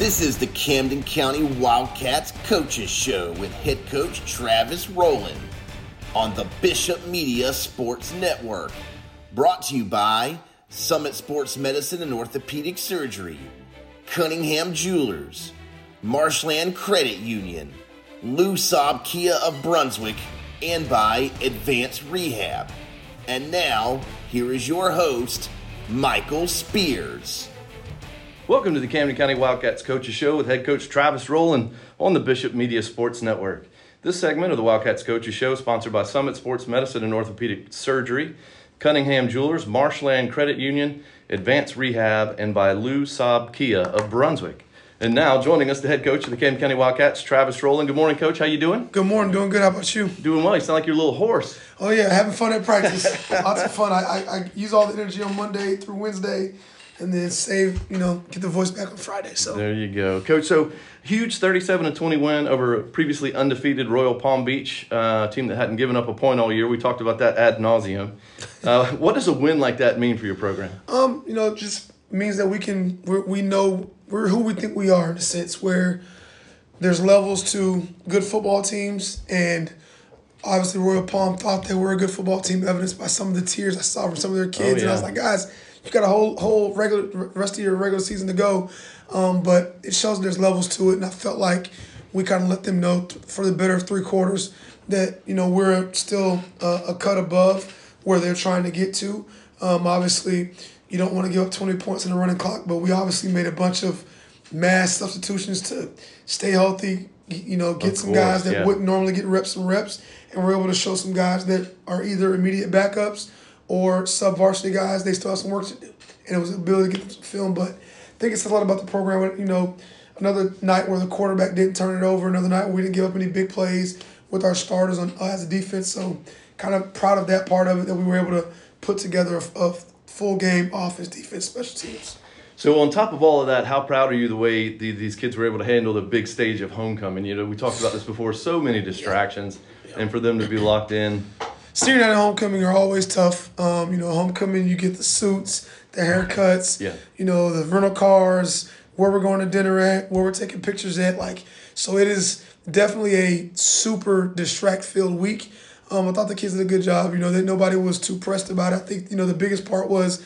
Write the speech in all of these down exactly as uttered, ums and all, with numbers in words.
This is the Camden County Wildcats Coaches Show with head coach Travis Rowland on the Bishop Media Sports Network. Brought to you by Summit Sports Medicine and Orthopedic Surgery, Cunningham Jewelers, Marshland Credit Union, Lou Saab Kia of Brunswick, and by Advanced Rehab. And now, here is your host, Michael Spears. Welcome to the Camden County Wildcats Coaches Show with head coach Travis Rowland on the Bishop Media Sports Network. This segment of the Wildcats Coaches Show is sponsored by Summit Sports Medicine and Orthopedic Surgery, Cunningham Jewelers, Marshland Credit Union, Advanced Rehab, and by Lou Saab Kia of Brunswick. And now, joining us, the head coach of the Camden County Wildcats, Travis Rowland. Good morning, Coach. How you doing? Good morning. Doing good. How about you? Doing well. You sound like you're a little hoarse. Oh, yeah. Having fun at practice. Lots of fun. I, I, I use all the energy on Monday through Wednesday and then save, you know, get the voice back on Friday. So there you go. Coach, so huge thirty-seven to twenty win over a previously undefeated Royal Palm Beach uh, team that hadn't given up a point all year. We talked about that ad nauseum. Uh, what does a win like that mean for your program? Um, you know, it just means that we can, we're, we know we're who we think we are in a sense where there's levels to good football teams, and obviously Royal Palm thought they were a good football team, evidenced by some of the tears I saw from some of their kids. Oh, yeah. And I was like, guys, you got a whole whole regular rest of your regular season to go, um, but it shows there's levels to it, and I felt like we kind of let them know th- for the better three quarters that you know we're still uh, a cut above where they're trying to get to. Um, obviously, you don't want to give up twenty points in the running clock, but we obviously made a bunch of mass substitutions to stay healthy. You know, get Of some course, guys that yeah. wouldn't normally get reps and reps, and we're able to show some guys that are either immediate backups or sub-varsity guys. They still have some work to do. And it was the ability to get them some film. But I think it says a lot about the program. You know, another night where the quarterback didn't turn it over, another night where we didn't give up any big plays with our starters on uh, as a defense. So kind of proud of that part of it, that we were able to put together a, a full game offense, defense, special teams. So on top of all of that, how proud are you the way the, these kids were able to handle the big stage of homecoming? You know, we talked about this before, so many distractions, yeah. Yeah. And for them to be locked in. Senior night and homecoming are always tough. Um, you know, homecoming, you get the suits, the haircuts, yeah. you know, the rental cars, where we're going to dinner at, where we're taking pictures at. Like, so it is definitely a super distract-filled week. Um, I thought the kids did a good job. You know, that nobody was too pressed about it. I think, you know, the biggest part was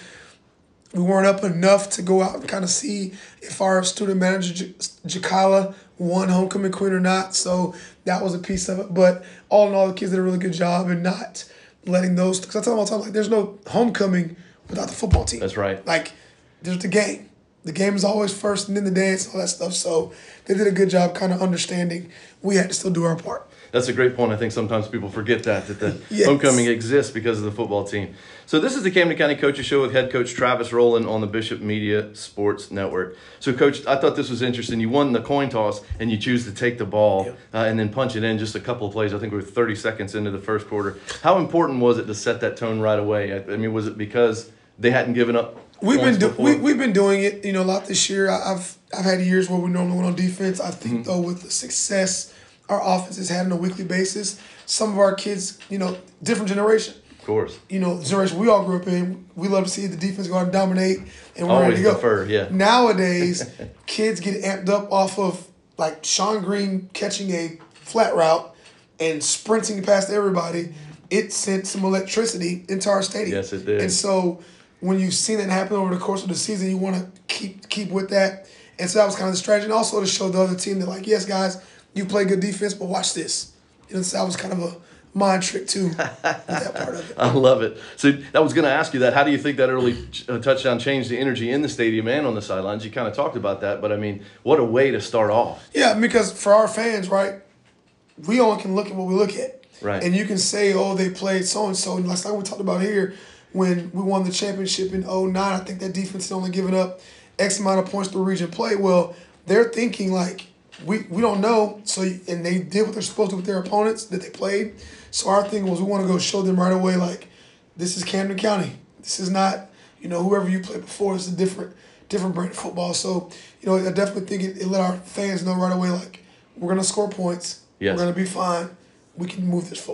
we weren't up enough to go out and kind of see if our student manager, J- Jakala, won homecoming queen or not. So that was a piece of it. But all in all, the kids did a really good job in not letting those – because I tell them all the time, like, there's no homecoming without the football team. That's right. Like, there's the game. The game is always first, and then the dance, all that stuff. So they did a good job kind of understanding we had to still do our part. That's a great point. I think sometimes people forget that, that the Yes. homecoming exists because of the football team. So this is the Camden County Coaches Show with head coach Travis Rowland on the Bishop Media Sports Network. So, Coach, I thought this was interesting. You won the coin toss, and you choose to take the ball Yep. uh, and then punch it in just a couple of plays. I think we were thirty seconds into the first quarter. How important was it to set that tone right away? I, I mean, was it because they hadn't given up We've been do, before? we, we've been doing it, you know, a lot this year. I, I've I've had years where we normally went on defense. I think Mm-hmm. though with the success our offense has had on a weekly basis, some of our kids, you know, different generation. Of course. You know, the generation we all grew up in, we love to see the defense go out and dominate, and we're Always ready to go. defer, yeah. Nowadays, kids get amped up off of like Sean Green catching a flat route and sprinting past everybody. It sent some electricity into our stadium. Yes, it did. And so when you've seen that happen over the course of the season, you want to keep keep with that. And so that was kind of the strategy. And also to show the other team that, like, yes, guys, you play good defense, but watch this. You know, so that was kind of a mind trick, too, with that part of it. I love it. So I was going to ask you that. How do you think that early uh, touchdown changed the energy in the stadium and on the sidelines? You kind of talked about that, but, I mean, what a way to start off. Yeah, because for our fans, right, we only can look at what we look at. Right. And you can say, oh, they played so-and-so. And like we talked about here, when we won the championship in oh nine, I think that defense had only given up X amount of points through region play. Well, they're thinking like, we, we don't know. So and they did what they're supposed to with their opponents that they played. So our thing was we want to go show them right away, like, this is Camden County. This is not, you know, whoever you played before. It's a different different brand of football. So, you know, I definitely think it, it let our fans know right away, like, we're going to score points. Yes. We're going to be fine. We can move this football.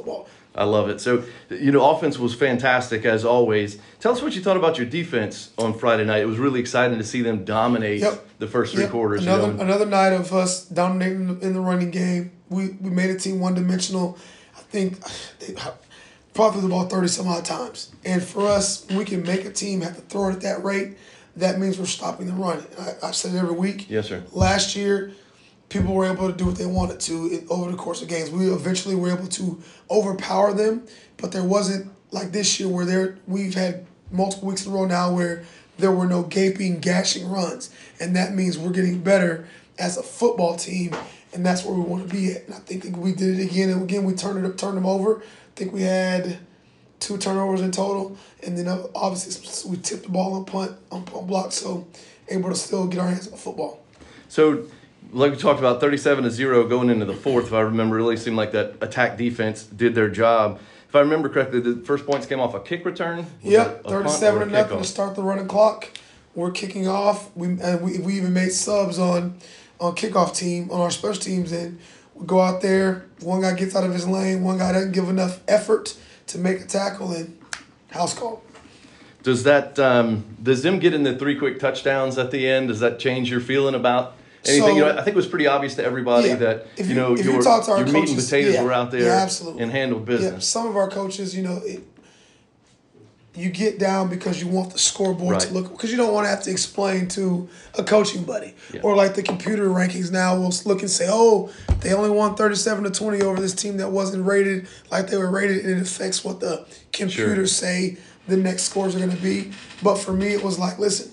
I love it. So, you know, offense was fantastic as always. Tell us what you thought about your defense on Friday night. It was really exciting to see them dominate yep. the first three yep. quarters. Another you know? another night of us dominating in the running game. We we made a team one dimensional. I think they probably the ball thirty some odd times. And for us, we can make a team have to throw it at that rate. That means we're stopping the run. I, I said it every week. Yes, sir. Last year, people were able to do what they wanted to in, over the course of games. We eventually were able to overpower them, but there wasn't like this year where there we've had multiple weeks in a row now where there were no gaping, gashing runs. And that means we're getting better as a football team, and that's where we want to be at. And I think we did it again, and again we turned it up, turned them over. I think we had two turnovers in total, and then obviously we tipped the ball on punt, on, on block, so able to still get our hands on the football. So, like we talked about, thirty-seven to zero going into the fourth, if I remember, really seemed like that attack defense did their job. If I remember correctly, the first points came off a kick return? Yep, thirty-seven to nothing to start the running clock. We're kicking off. We and we, we even made subs on on kickoff team, on our special teams, and we go out there, one guy gets out of his lane, one guy doesn't give enough effort to make a tackle, and house call. Does that um, does them getting the three quick touchdowns at the end, does that change your feeling about anything? So, you know, I think it was pretty obvious to everybody yeah, that if you, you know if your, you talk to our your meat and coaches, potatoes yeah, were out there yeah, absolutely. and handled business. Yeah, some of our coaches, you know, it, you get down because you want the scoreboard right. to look, because you don't want to have to explain to a coaching buddy. Yeah. Or like the computer rankings now will look and say, oh, they only won thirty-seven to twenty over this team that wasn't rated like they were rated, and it affects what the computers sure. say the next scores are going to be. But for me, it was like, listen,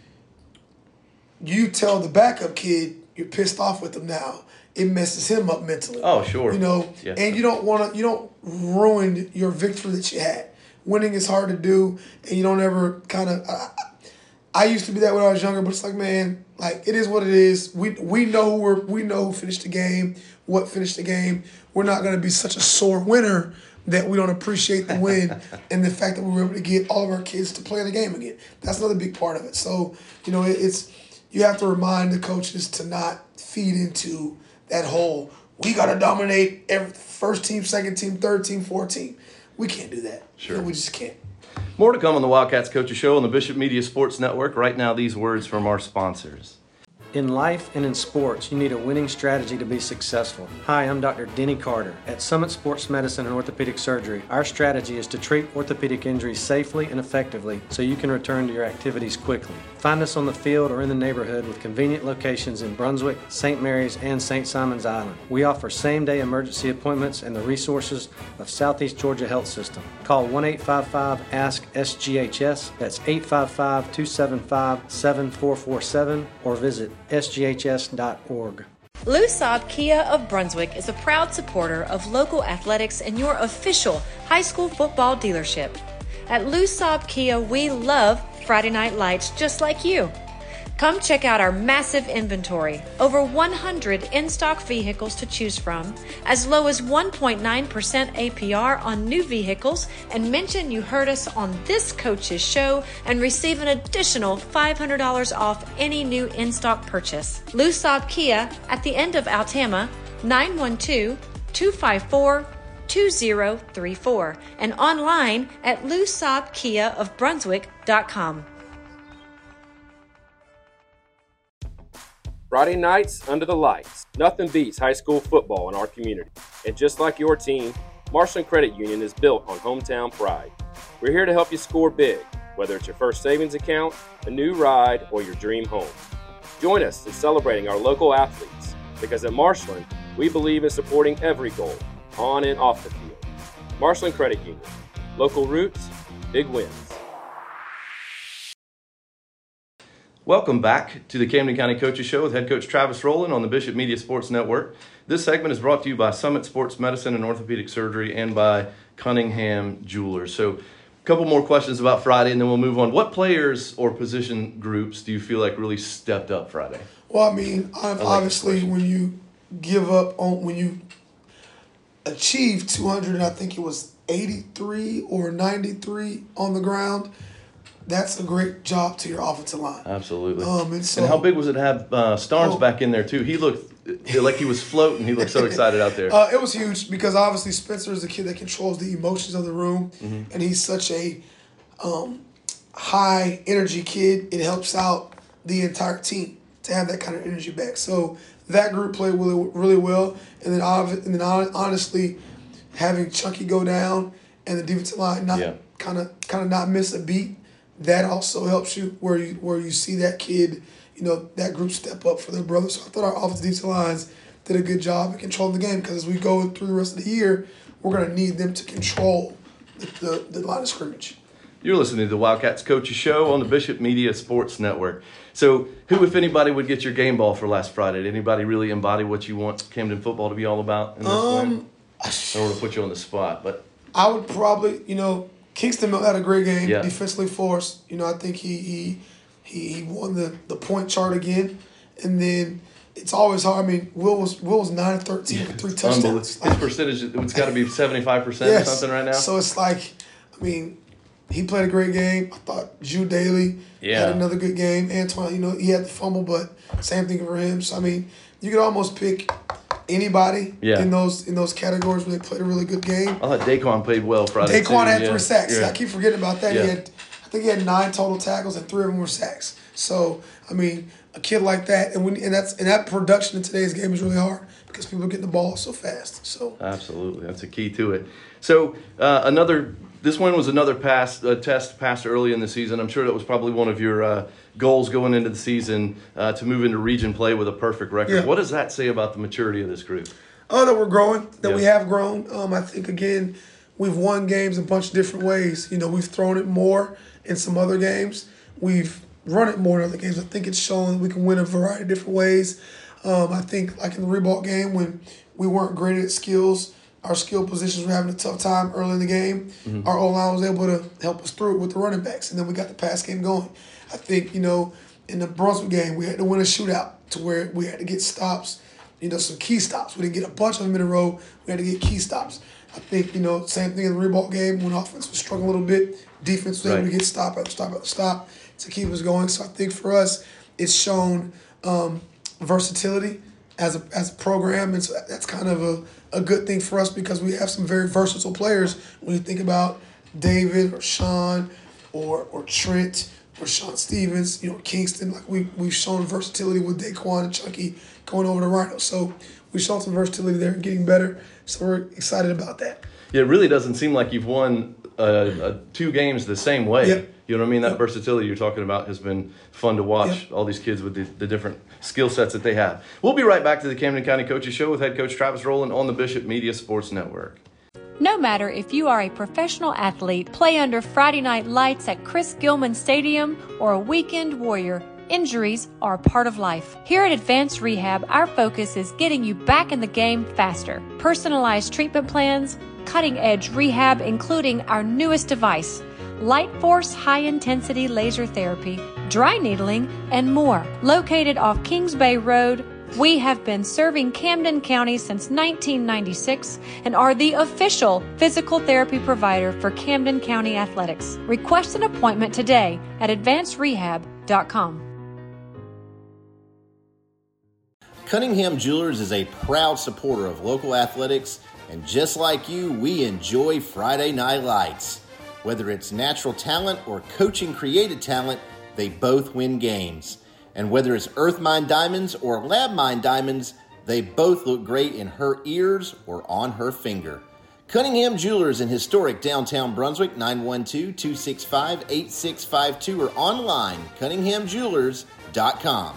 you tell the backup kid you're pissed off with him now. It messes him up mentally. Oh, sure. You know, yeah. and you don't want to, you don't ruin your victory that you had. Winning is hard to do, and you don't ever kind of. I, I used to be that when I was younger, but it's like, man, like it is what it is. We we know who we're we know who finished the game, what finished the game. We're not going to be such a sore winner that we don't appreciate the win and the fact that we were able to get all of our kids to play the game again. That's another big part of it. So you know, it, it's you have to remind the coaches to not feed into that whole we got to dominate every first team, second team, third team, fourth team. We can't do that. Sure. You know, we just can't. More to come on the Wildcats Coaches Show on the Bishop Media Sports Network. Right now, these words from our sponsors. In life and in sports, you need a winning strategy to be successful. Hi, I'm Doctor Denny Carter. At Summit Sports Medicine and Orthopedic Surgery, our strategy is to treat orthopedic injuries safely and effectively so you can return to your activities quickly. Find us on the field or in the neighborhood with convenient locations in Brunswick, Saint Mary's, and Saint Simons Island. We offer same-day emergency appointments and the resources of Southeast Georgia Health System. Call one eight five five, A S K, S G H S. That's eight five five, two seven five, seven four four seven or visit S G H S dot org. Lou Saab Kia of Brunswick is a proud supporter of local athletics and your official high school football dealership. At Lou Saab Kia, we love Friday Night Lights just like you. Come check out our massive inventory, over one hundred in-stock vehicles to choose from, as low as one point nine percent A P R on new vehicles, and mention you heard us on this coach's show and receive an additional five hundred dollars off any new in-stock purchase. Lou Saab Kia at the end of Altama, nine one two, two five four, two zero three four, and online at lou saab kia of brunswick dot com. Friday nights under the lights. Nothing beats high school football in our community. And just like your team, Marshland Credit Union is built on hometown pride. We're here to help you score big, whether it's your first savings account, a new ride, or your dream home. Join us in celebrating our local athletes, because at Marshland, we believe in supporting every goal, on and off the field. Marshland Credit Union. Local roots, big wins. Welcome back to the Camden County Coaches Show with head coach Travis Rowland on the Bishop Media Sports Network. This segment is brought to you by Summit Sports Medicine and Orthopedic Surgery and by Cunningham Jewelers. So a couple more questions about Friday and then we'll move on. What players or position groups do you feel like really stepped up Friday? Well, I mean, obviously when you give up on, when you achieve two hundred, and I think it was eighty-three or ninety-three on the ground, that's a great job to your offensive line. Absolutely. Um, and, so, and how big was it to have uh, Starnes oh, back in there, too? He looked like he was floating. He looked so excited out there. Uh, it was huge because obviously Spencer is the kid that controls the emotions of the room, mm-hmm. and he's such a um, high energy kid. It helps out the entire team to have that kind of energy back. So that group played really, really well, and then and then honestly, having Chunky go down and the defensive line not kind of kind of not miss a beat, that also helps you where you where you see that kid, you know, that group step up for their brother. So I thought our offensive defensive lines did a good job at controlling the game, because as we go through the rest of the year, we're going to need them to control the, the, the line of scrimmage. You're listening to the Wildcats Coaches Show on the Bishop Media Sports Network. So who, if anybody, would get your game ball for last Friday? Did anybody really embody what you want Camden football to be all about in this um, win? I don't want to put you on the spot, but I would probably, you know, Kingston had a great game yeah. defensively for us. You know, I think he he he, he won the, the point chart again. And then it's always hard. I mean, Will was Will was nine of thirteen for three touchdowns. His percentage, it's got to be seventy-five percent yes. or something right now. So it's like, I mean, he played a great game. I thought Drew Daly yeah. had another good game. Antoine, you know, he had the fumble, but same thing for him. So, I mean, you could almost pick anybody yeah. in those in those categories where they played a really good game. I thought Daquan played well Friday. Daquan too. had yeah. three sacks. Yeah. I keep forgetting about that. Yeah. He had, I think he had nine total tackles and three of them were sacks. So I mean, a kid like that, and when and that's and that production in today's game is really hard because people are getting the ball so fast. So absolutely, that's a key to it. So uh, another. This one was another pass, uh, test passed early in the season. I'm sure that was probably one of your uh, goals going into the season uh, to move into region play with a perfect record. Yeah. What does that say about the maturity of this group? Oh, that we're growing, that yeah. we have grown. Um, I think, again, we've won games a bunch of different ways. You know, we've thrown it more in some other games. We've run it more in other games. I think it's shown we can win a variety of different ways. Um, I think, like in the Reebok game, when we weren't great at skills, our skill positions were having a tough time early in the game. Mm-hmm. Our O-line was able to help us through it with the running backs, and then we got the pass game going. I think, you know, in the Brunswick game, we had to win a shootout to where we had to get stops, you know, some key stops. We didn't get a bunch of them in a row. We had to get key stops. I think, you know, same thing in the Reebok game when offense was struggling a little bit. Defense was able right. to get stop after stop after stop to keep us going. So I think for us, it's shown um, versatility as a as a program, and so that's kind of a, a good thing for us because we have some very versatile players. When you think about David or Sean or or Trent or Sean Stevens, you know, Kingston, like we we've shown versatility with Daquan and Chucky going over to Rhino. So we've shown some versatility there and getting better. So we're excited about that. Yeah, it really doesn't seem like you've won uh, uh, two games the same way. Yep. You know what I mean? That Yep. versatility you're talking about has been fun to watch, Yep. all these kids with the, the different skill sets that they have. We'll be right back to the Camden County Coaches Show with head coach Travis Rowland on the Bishop Media Sports Network. No matter if you are a professional athlete, play under Friday night lights at Chris Gilman Stadium, or a weekend warrior, injuries are a part of life. Here at Advanced Rehab, our focus is getting you back in the game faster. Personalized treatment plans, cutting-edge rehab, including our newest device, Light Force High Intensity Laser Therapy, dry needling, and more. Located off Kings Bay Road, we have been serving Camden County since nineteen ninety-six and are the official physical therapy provider for Camden County Athletics. Request an appointment today at advanced rehab dot com. Cunningham Jewelers is a proud supporter of local athletics, and just like you, we enjoy Friday Night Lights. Whether it's natural talent or coaching created talent, they both win games. And whether it's Earth Mine Diamonds or Lab Mine Diamonds, they both look great in her ears or on her finger. Cunningham Jewelers in historic downtown Brunswick, nine one two, two six five, eight six five two, or online, cunningham jewelers dot com.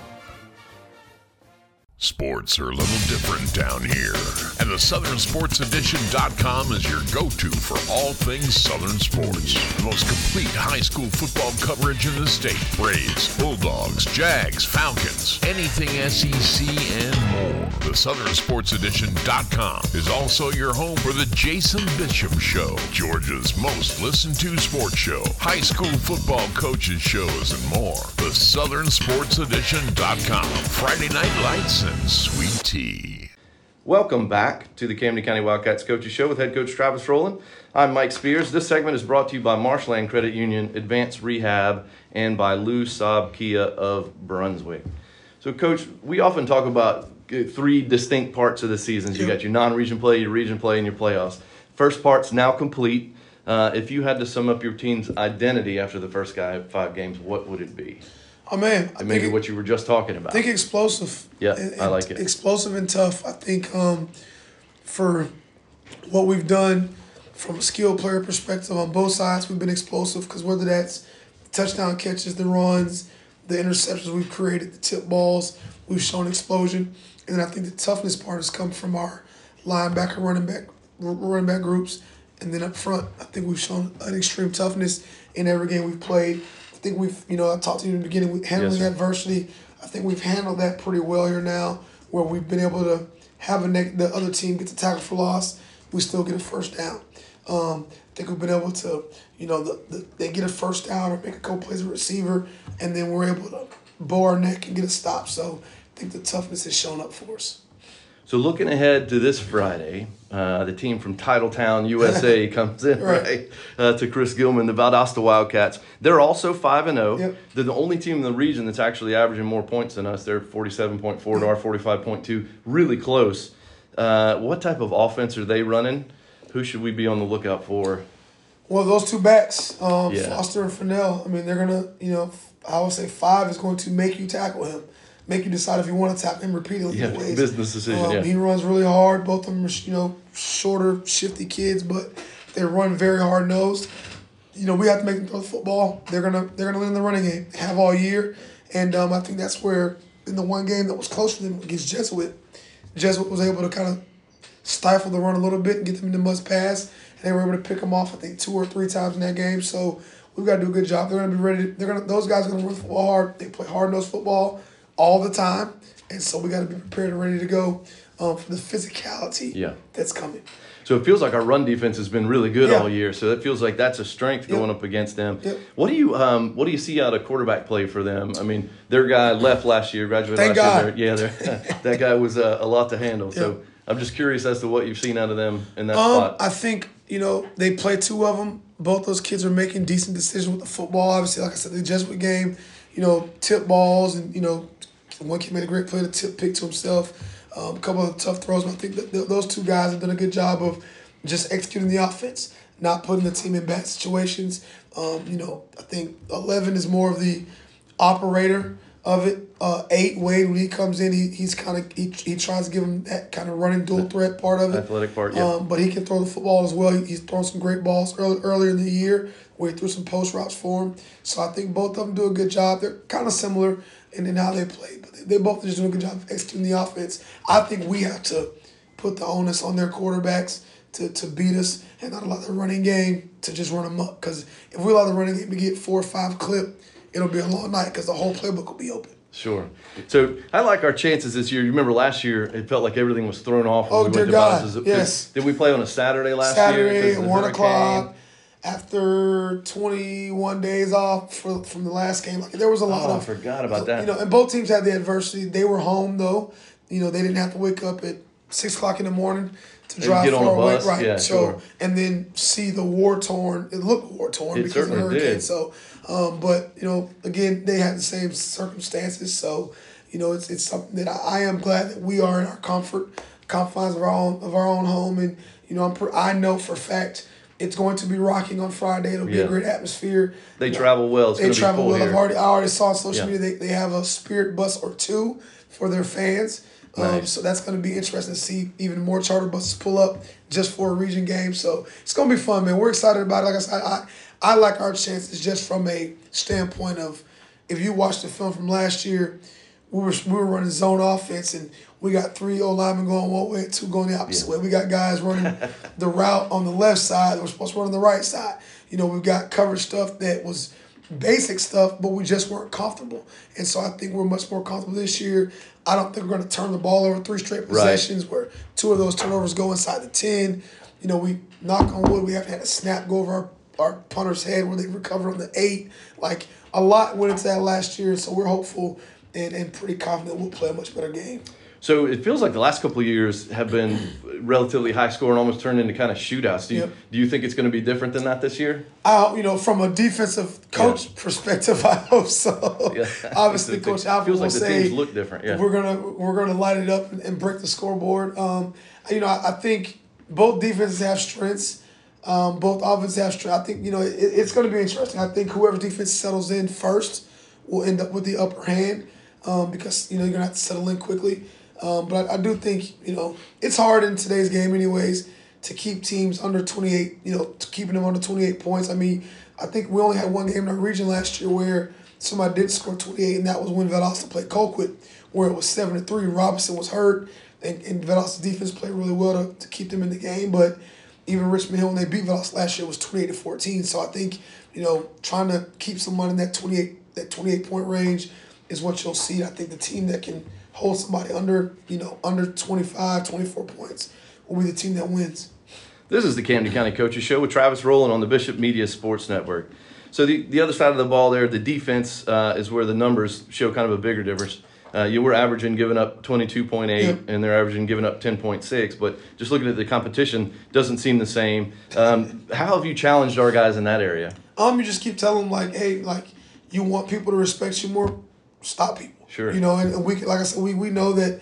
Sports are a little different down here, and the Southern Sports Edition dot com is your go-to for all things Southern sports. The most complete high school football coverage in the state. Braves, Bulldogs, Jags, Falcons, anything S E C and more. The Southern Sports Edition dot com is also your home for the Jason Bishop Show, Georgia's most listened to sports show, high school football coaches shows, and more. The Southern Sports Edition dot com. Friday Night Lights and Sweet Tea. Welcome back to the Camden County Wildcats Coaches Show with head coach Travis Rowland. I'm Mike Spears. This segment is brought to you by Marshland Credit Union, Advanced Rehab, and by Lou Saab Kia of Brunswick. So, Coach, we often talk about three distinct parts of the seasons. You Yep. got your non-region play, your region play, and your playoffs. First part's now complete. Uh, if you had to sum up your team's identity after the first guy, five games, what would it be? Oh, man. I And maybe think it- what you were just talking about. I think explosive. Yeah, and, I like it. Explosive and tough. I think um, for what we've done from a skill player perspective on both sides, we've been explosive because whether that's touchdown catches, the runs, the interceptions we've created, the tip balls, we've shown explosion. And then I think the toughness part has come from our linebacker, running back, running back groups. And then up front, I think we've shown an extreme toughness in every game we've played. I think we've, you know, I talked to you in the beginning, with handling Yes, sir. adversity. I think we've handled that pretty well here now, where we've been able to have a neg- the other team get the tackle for loss, we still get a first down. Um, I think we've been able to, you know, the, the, they get a first down or make a couple plays with receiver, and then we're able to bow our neck and get a stop. So I think the toughness has shown up for us. So looking ahead to this Friday, uh, the team from Titletown, U S A comes in, Right. right, uh, to Chris Gilman, the Valdosta Wildcats. They're also five and oh. Yep. They're the only team in the region that's actually averaging more points than us. They're forty-seven point four to our forty-five point two, really close. Uh, what type of offense are they running? Who should we be on the lookout for? Well, those two backs, um, Yeah. Foster and Fennell, I mean, they're going to, you know, I would say five is going to make you tackle him, make you decide if you want to tackle him repeatedly. Yeah, ways. business decision, Um, yeah. He runs really hard. Both of them are, you know, shorter, shifty kids, but they run very hard-nosed. You know, we have to make them throw the football. They're going to they're gonna win the running game, have all year. And um, I think that's where, in the one game that was close for them against Jesuit, Jesuit was able to kind of stifle the run a little bit and get them into must pass. And they were able to pick them off, I think, two or three times in that game. So we've got to do a good job. They're going to be ready. To, they're going to, those guys are going to run the football hard. They play hard-nosed football all the time. And so we got to be prepared and ready to go um, for the physicality Yeah. that's coming. So it feels like our run defense has been really good Yeah. all year. So it feels like that's a strength Yep. going up against them. Yep. What do you um What do you see out of quarterback play for them? I mean, their guy left last year, graduated Thank last God. year. They're- Yeah, they're- that guy was uh, a lot to handle. So Yep. I'm just curious as to what you've seen out of them in that Um, spot. I think, you know, they play two of them. Both those kids are making decent decisions with the football. Obviously, like I said, the Jesuit game, you know, tip balls and, you know, one kid made a great play to tip pick to himself. Um, a couple of tough throws, but I think that th- those two guys have done a good job of just executing the offense, not putting the team in bad situations. Um, you know, I think eleven is more of the operator of it. Uh, eight, Wade, when he comes in, he he's kind of he, he tries to give him that kind of running dual threat part of it. Athletic part, yeah. Um, but he can throw the football as well. He, he's thrown some great balls early, earlier in the year where he threw some post routes for him. So I think both of them do a good job. They're kind of similar in, in how they play, but they, they both just do a good job of executing the offense. I think we have to put the onus on their quarterbacks to, to beat us and not allow the running game to just run them up. Because if we allow the running game to get four or five clip, it'll be a long night because the whole playbook will be open. Sure. So I like our chances this year. You remember last year, it felt like everything was thrown off when Oh, we dear went to God, Boston. yes. Did, did we play on a Saturday last year? Saturday because at of the one hurricane? o'clock after twenty-one days off for, from the last game. Like there was a lot Oh, I of forgot about that. You know, and both teams had the adversity. They were home though. You know, they didn't have to wake up at six o'clock in the morning to And drive get on far a away, bus. right? Yeah, so sure. and then see the war torn. It looked war torn It because of the certainly hurricane. did. So, um, but you know, again, they had the same circumstances. So, you know, it's it's something that I, I am glad that we are in our comfort confines of our own of our own home, and you know, I'm pre- I know for a fact it's going to be rocking on Friday. It'll be Yeah. a great atmosphere. They You know, travel well. It's they going to be travel full well. I've here. already, I already saw on social Yeah. media they, they have a Spirit bus or two for their fans. Um, Nice. so that's going to be interesting to see even more charter buses pull up just for a region game. So it's going to be fun, man. We're excited about it. Like I said, I, I like our chances just from a standpoint of if you watch the film from last year, we were we were running zone offense and we got three O linemen going one way and two going the opposite Yeah. way. We got guys running the route on the left side that we're supposed to run on the right side. You know, we've got coverage stuff that was basic stuff, but we just weren't comfortable. And so I think we're much more comfortable this year. I don't think we're going to turn the ball over three straight possessions where two of those turnovers go inside the ten. You know, we knock on wood, we haven't had a snap go over our, our punter's head where they recover on the eight. Like, a lot went into that last year, so we're hopeful and, and pretty confident we'll play a much better game. So it feels like the last couple of years have been relatively high score and almost turned into kind of shootouts. Do you, Yep. do you think it's going to be different than that this year? Uh, you know, from a defensive coach Yeah. perspective, I hope so. Yeah. Obviously, It Coach feels Alfred will like the say teams look different. Yeah. we're gonna we're gonna light it up and, and break the scoreboard. Um, you know, I, I think both defenses have strengths. Um, both offenses have strengths. I think you know it, it's going to be interesting. I think whoever defense settles in first will end up with the upper hand um, because you know you're gonna have to settle in quickly. Um, but I, I do think, you know, it's hard in today's game anyways to keep teams under twenty-eight, you know, to keeping them under twenty-eight points. I mean, I think we only had one game in our region last year where somebody did score twenty-eight, and that was when Valdosta played Colquitt, where it was seven to three. Robinson was hurt, and, and Valdosta's defense played really well to, to keep them in the game. But even Richmond Hill, when they beat Valdosta last year, was twenty-eight to fourteen. So I think, you know, trying to keep someone in that twenty-eight, that twenty-eight point range is what you'll see. I think the team that can hold somebody under, you know, under twenty-five, twenty-four points will be the team that wins. This is the Camden County Coaches Show with Travis Rowland on the Bishop Media Sports Network. So the, the other side of the ball there, the defense uh, is where the numbers show kind of a bigger difference. Uh, you were averaging giving up twenty-two point eight, yep. and they're averaging giving up ten point six. But just looking at the competition, doesn't seem the same. Um, how have you challenged our guys in that area? Um, you just keep telling them, like, hey, like, you want people to respect you more, stop people. Sure. You know, and we, like I said, we, we know that,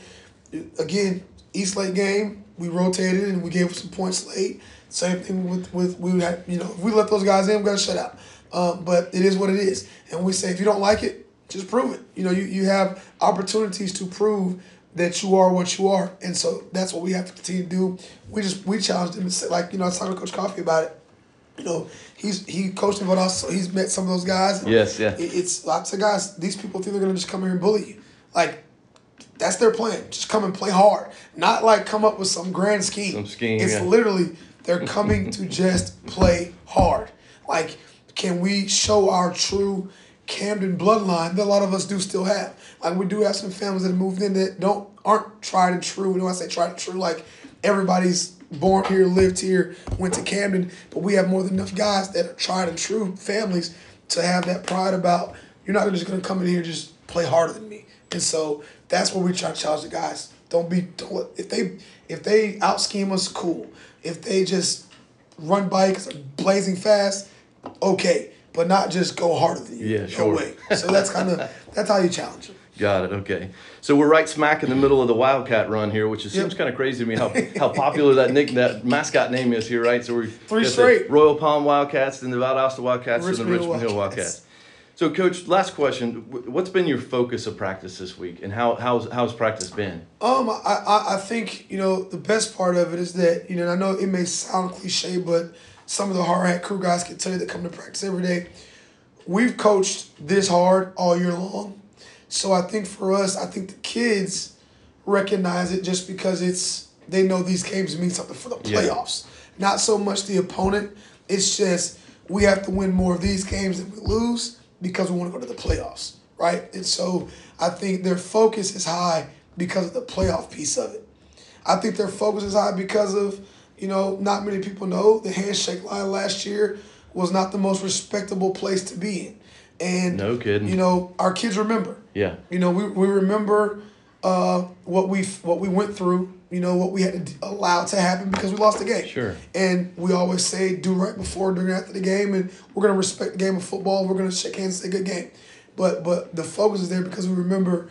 again, East Lake game, we rotated and we gave them some points late. Same thing with, with we had, you know, if we let those guys in, we got to shut out. Um, but it is what it is. And we say, if you don't like it, just prove it. You know, you, you have opportunities to prove that you are what you are. And so that's what we have to continue to do. We just, we challenged them and said, like, you know, I was talking to Coach Coffey about it. You know, he's he coached with us, so he's met some of those guys. Yes, yeah. It, it's lots of guys. These people think they're gonna just come here and bully you. Like, that's their plan. Just come and play hard. Not like come up with some grand scheme. Some scheme. It's yeah. literally they're coming to just play hard. Like, can we show our true Camden bloodline that a lot of us do still have? Like, we do have some families that have moved in that don't aren't tried and true. You know, I say tried and true. Like, everybody's born here, lived here, went to Camden, but we have more than enough guys that are tried and true families to have that pride about, you're not just going to come in here and just play harder than me. And so that's what we try to challenge the guys. Don't be, don't, if they if they out scheme us, cool. If they just run bikes, are blazing fast, okay, but not just go harder than you. Yeah, no sure. way. So that's kind of, that's how you challenge them. Got it. Okay. So we're right smack in the middle of the Wildcat run here, which it seems Yep. kind of crazy to me how, how popular that nick that mascot name is here, right? So we're Three straight. Royal Palm Wildcats, then the Valdosta Wildcats, and the Richmond Hill Richmond Hill Wildcats. Wildcats. So, Coach, last question: what's been your focus of practice this week, and how how's how's practice been? Um, I, I I think, you know, the best part of it is that, you know, and I know it may sound cliche, but some of the hard hat crew guys can tell you that come to practice every day. We've coached this hard all year long. So I think for us, I think the kids recognize it just because it's they know these games mean something for the playoffs. Yeah. Not so much the opponent. It's just we have to win more of these games than we lose because we want to go to the playoffs, right? And so I think their focus is high because of the playoff piece of it. I think their focus is high because of, you know, not many people know the handshake line last year was not the most respectable place to be in. And, no kidding. You know, our kids remember. Yeah. You know, we we remember uh, what we what we went through. You know, what we had to allow to happen because we lost the game. Sure. And we always say, do right before, during, after the game, and we're gonna respect the game of football. We're gonna shake hands and say good game. But but the focus is there because we remember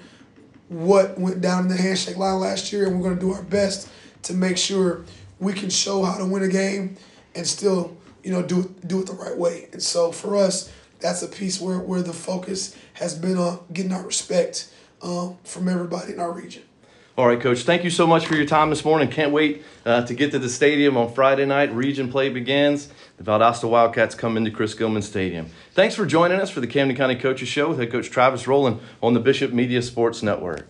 what went down in the handshake line last year, and we're gonna do our best to make sure we can show how to win a game and still, you know, do it do it the right way. And so for us, that's a piece where, where the focus has been on getting our respect um, from everybody in our region. All right, Coach, thank you so much for your time this morning. Can't wait uh, to get to the stadium on Friday night. Region play begins. The Valdosta Wildcats come into Chris Gilman Stadium. Thanks for joining us for the Camden County Coaches Show with head coach Travis Rowland on the Bishop Media Sports Network.